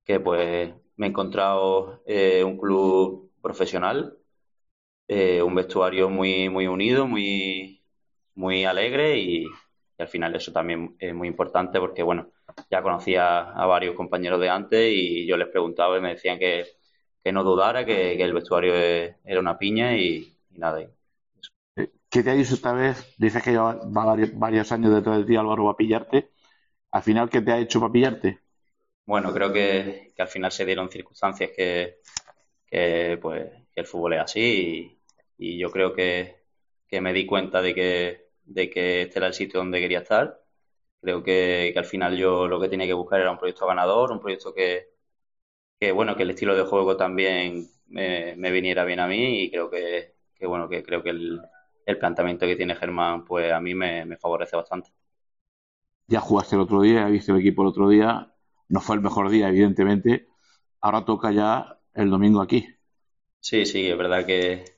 que pues me he encontrado un club profesional, un vestuario muy unido, muy alegre y al final eso también es muy importante porque, bueno, ya conocía a varios compañeros de antes y yo les preguntaba y me decían que no dudara, que el vestuario era una piña y nada. ¿Qué te ha dicho esta vez? Dices que va varios años detrás de ti, Álvaro, va a pillarte. Al final, ¿qué te ha hecho para pillarte? Bueno, creo que al final se dieron circunstancias pues, que el fútbol es así y yo creo que me di cuenta de que este era el sitio donde quería estar. Creo que al final yo lo que tenía que buscar era un proyecto ganador, un proyecto bueno, que el estilo de juego también me viniera bien a mí y bueno, que creo que el planteamiento que tiene Germán, pues a mí me favorece bastante. Ya jugaste el otro día, ya viste el equipo el otro día. No fue el mejor día, evidentemente. Ahora toca ya el domingo aquí. Sí, sí, es verdad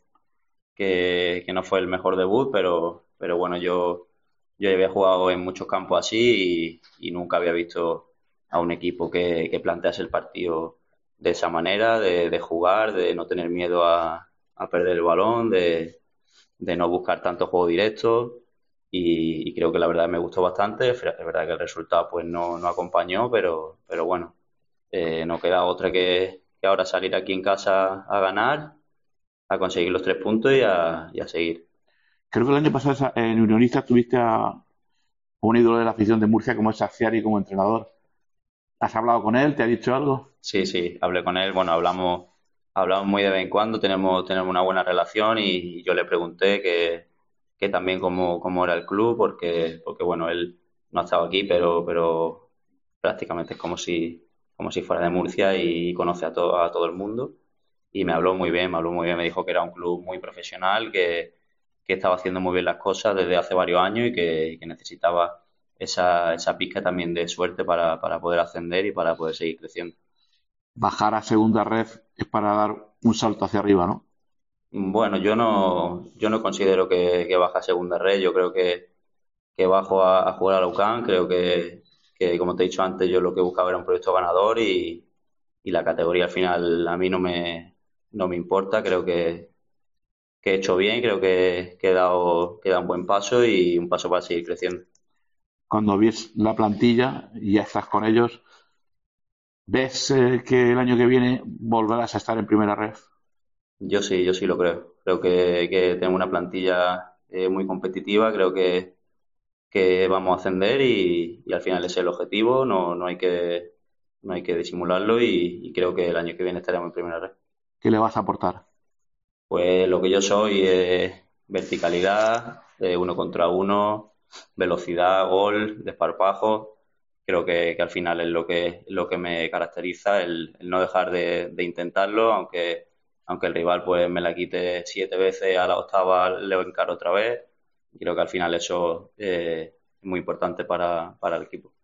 que no fue el mejor debut, pero bueno, yo había jugado en muchos campos así y nunca había visto a un equipo que plantease el partido de esa manera, de jugar, de no tener miedo a perder el balón, de no buscar tanto juego directo y creo que la verdad me gustó bastante. Es verdad que el resultado pues no acompañó, pero bueno, no queda otra que ahora salir aquí en casa a ganar, a conseguir los 3 puntos y a seguir. Creo que el año pasado en Unionistas tuviste a un ídolo de la afición de Murcia como es Saciari como entrenador. ¿Has hablado con él? ¿Te ha dicho algo? Sí, sí, hablé con él, bueno, hablamos muy de vez en cuando, tenemos una buena relación y yo le pregunté que también cómo era el club, porque bueno, él no ha estado aquí, pero prácticamente es como si fuera de Murcia y conoce a todo el mundo. Y me habló muy bien, me dijo que era un club muy profesional, que estaba haciendo muy bien las cosas desde hace varios años y que necesitaba esa pizca también de suerte para poder ascender y para poder seguir creciendo. Bajar a segunda red es para dar un salto hacia arriba, ¿no? Bueno, yo no considero que baja a segunda red, yo creo que bajo a jugar a la UCAM, creo que, como te he dicho antes, yo lo que buscaba era un proyecto ganador y la categoría al final a mí no me importa, creo que he hecho bien, creo que he dado un buen paso y un paso para seguir creciendo. Cuando ves la plantilla y ya estás con ellos, ¿ves que el año que viene volverás a estar en primera red? Yo sí lo creo. Creo que tengo una plantilla muy competitiva, creo que vamos a ascender y al final ese es el objetivo, no hay que disimularlo y creo que el año que viene estaremos en primera red. ¿Qué le vas a aportar? Pues lo que yo soy es verticalidad, uno contra uno, velocidad, gol, desparpajo. Creo que al final es lo que me caracteriza, el no dejar de intentarlo, aunque el rival pues me la quite 7 veces, a la octava le encaro otra vez. Creo que al final eso es muy importante para el equipo.